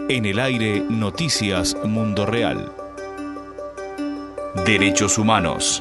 En el aire, Noticias Mundo Real. Derechos humanos.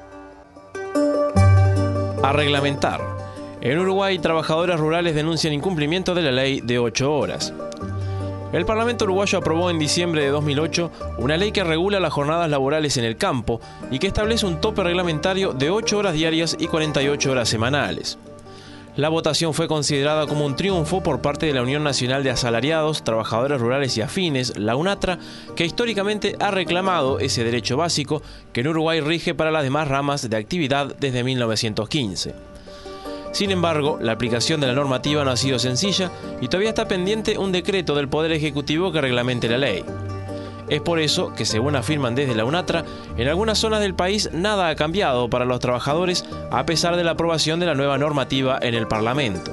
A reglamentar. En Uruguay, trabajadores rurales denuncian incumplimiento de la ley de 8 horas. El Parlamento uruguayo aprobó en diciembre de 2008 una ley que regula las jornadas laborales en el campo y que establece un tope reglamentario de 8 horas diarias y 48 horas semanales. La votación fue considerada como un triunfo por parte de la Unión Nacional de Asalariados, Trabajadores Rurales y Afines, la UNATRA, que históricamente ha reclamado ese derecho básico que en Uruguay rige para las demás ramas de actividad desde 1915. Sin embargo, la aplicación de la normativa no ha sido sencilla y todavía está pendiente un decreto del Poder Ejecutivo que reglamente la ley. Es por eso que, según afirman desde la UNATRA, en algunas zonas del país nada ha cambiado para los trabajadores a pesar de la aprobación de la nueva normativa en el Parlamento.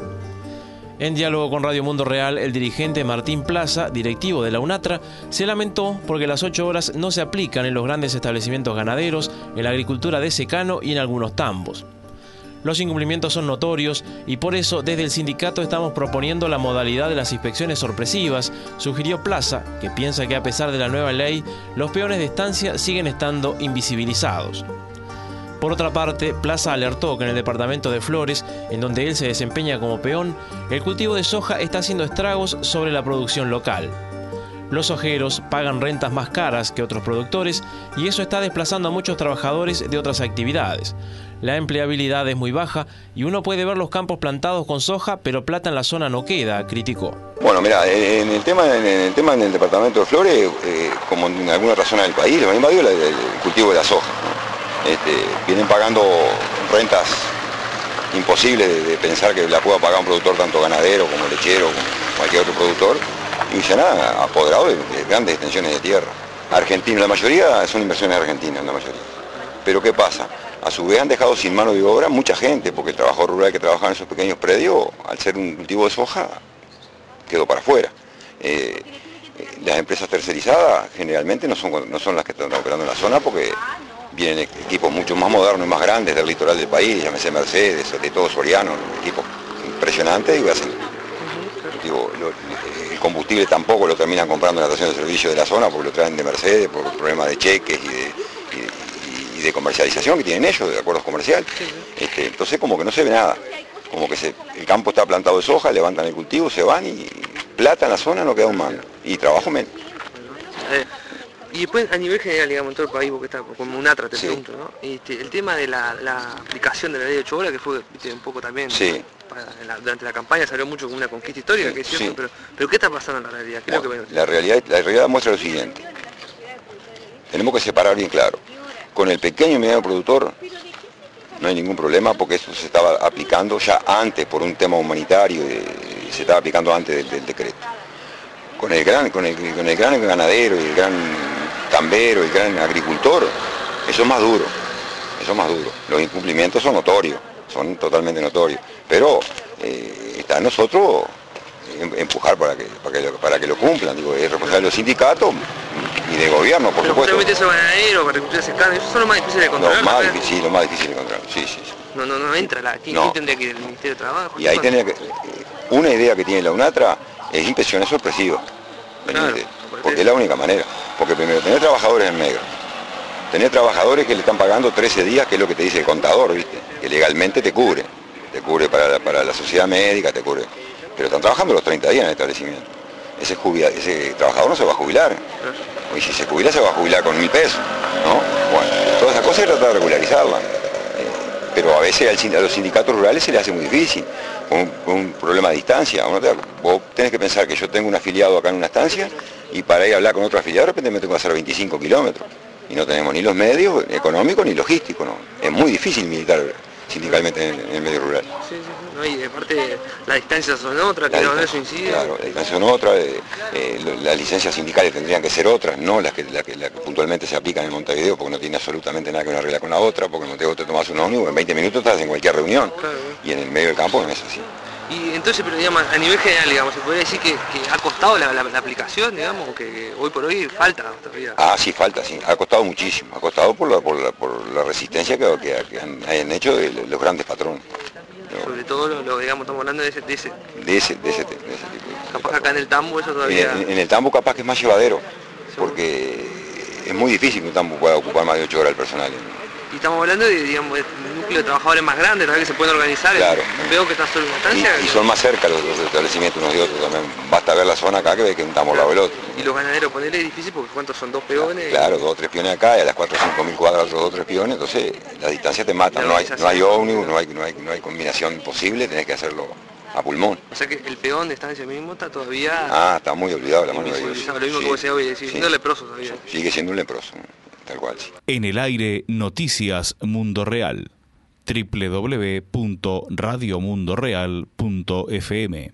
En diálogo con Radio Mundo Real, el dirigente Martín Plaza, directivo de la UNATRA, se lamentó porque las 8 horas no se aplican en los grandes establecimientos ganaderos, en la agricultura de secano y en algunos tambos. Los incumplimientos son notorios y por eso desde el sindicato estamos proponiendo la modalidad de las inspecciones sorpresivas, sugirió Plaza, que piensa que a pesar de la nueva ley, los peones de estancia siguen estando invisibilizados. Por otra parte, Plaza alertó que en el departamento de Flores, en donde él se desempeña como peón, el cultivo de soja está haciendo estragos sobre la producción local. Los sojeros pagan rentas más caras que otros productores y eso está desplazando a muchos trabajadores de otras actividades. La empleabilidad es muy baja y uno puede ver los campos plantados con soja, pero plata en la zona no queda, criticó. Bueno, mira, en el tema en el departamento de Flores, como en alguna otra zona del país, lo mismo digo, el cultivo de la soja, ¿no? Vienen pagando rentas imposibles de pensar que la pueda pagar un productor tanto ganadero como lechero, como cualquier otro productor, y se han apoderado de grandes extensiones de tierra. Argentina, la mayoría son inversiones argentinas, la mayoría. Pero ¿qué pasa? A su vez han dejado sin mano de obra mucha gente, porque el trabajador rural que trabajaba en esos pequeños predios, al ser un cultivo de soja, quedó para afuera. Las empresas tercerizadas generalmente no son las que están operando en la zona, porque vienen equipos mucho más modernos y más grandes del litoral del país, llámese Mercedes, sobre todo Soriano, equipos impresionantes, y hacen, el combustible tampoco lo terminan comprando en la estación de servicio de la zona, porque lo traen de Mercedes, por problemas de cheques y de comercialización que tienen ellos, de acuerdos comerciales. Entonces como que no se ve nada, como que el campo está plantado de soja, levantan el cultivo, se van y plata en la zona no queda un mango, y trabajo menos. Y después a nivel general, digamos, en todo el país, porque está como UNATRA, te pregunto, ¿no? El tema de la aplicación de la ley de 8 horas, que fue un poco también, sí. Durante la campaña salió mucho como una conquista histórica, que es cierto, sí. Pero ¿qué está pasando en la realidad? La realidad muestra lo siguiente. Tenemos que separar bien claro. Con el pequeño y mediano productor no hay ningún problema, porque eso se estaba aplicando ya antes por un tema humanitario, se estaba aplicando antes del decreto. Con el gran ganadero y el gran tambero, el gran agricultor, eso es más duro, Los incumplimientos son notorios, son totalmente notorios, pero está en nosotros empujar para que lo cumplan, digo, es responsable de los sindicatos y del gobierno, por supuesto. Pero eso ganadero, agricultura secana, eso son lo más difícil de controlar. Lo más difícil de controlar, sí. No entra, aquí tendría que ir el Ministerio de Trabajo. Y ahí tendría que, una idea que tiene la UNATRA es inspecciones sorpresivas, claro, porque es la única manera, porque primero tener trabajadores en negro, tener trabajadores que le están pagando 13 días, que es lo que te dice el contador, ¿viste? Que legalmente te cubre para la sociedad médica, te cubre, pero están trabajando los 30 días en el establecimiento. Ese trabajador no se va a jubilar, y si se jubila se va a jubilar con 1.000 pesos, ¿no? Bueno, todas esas cosas hay que tratar de regularizarlas, pero a veces a los sindicatos rurales se les hace muy difícil, con un problema de distancia. Vos tenés que pensar que yo tengo un afiliado acá en una estancia, y para ir a hablar con otro afiliado de repente me tengo que hacer 25 kilómetros, y no tenemos ni los medios económicos ni logísticos, ¿no? Es muy difícil militar sindicalmente en el medio rural. Sí, no, y aparte las distancias son otras, que eso incide. Claro, las distancias son otras, las licencias sindicales tendrían que ser otras, no las que puntualmente se aplican en Montevideo, porque no tiene absolutamente nada que una regla con la otra, porque en Montevideo te tomas un ómnibus, en 20 minutos estás en cualquier reunión, claro. Y en el medio del campo no es así. Y entonces, pero digamos, a nivel general, digamos, se podría decir que ha costado la aplicación, digamos, que hoy por hoy falta todavía. Ah, sí, falta, sí. Ha costado muchísimo. Ha costado por la resistencia que han hecho los grandes patrones. Sobre todo, digamos, estamos hablando de ese tipo. que acá en el tambo eso todavía... En el tambo capaz que es más llevadero, porque es muy difícil que un tambo pueda ocupar más de 8 horas el personal. Y estamos hablando de, digamos, de un núcleo de trabajadores más grandes, también que se pueden organizar. Claro. Veo que está solo una estancia. Y son más cerca los establecimientos unos de otros también. Basta ver la zona acá que ve que un tambo al lado del otro. Y los ganaderos, ponerle difícil porque ¿cuántos son? 2 peones. Claro, 2 o 3 peones acá y a las 4 o 5 mil cuadras otros 2 o 3 peones, entonces la distancia te mata. No hay ómnibus, no hay combinación posible, tenés que hacerlo a pulmón. O sea que el peón de estancia mismo está todavía... Ah, está muy olvidado la mano de Dios. Lo mismo que vos decías hoy, sigue siendo leproso todavía. Sigue siendo un leproso, tal cual. Sí. En el aire, Noticias Mundo Real. www.radiomundoreal.fm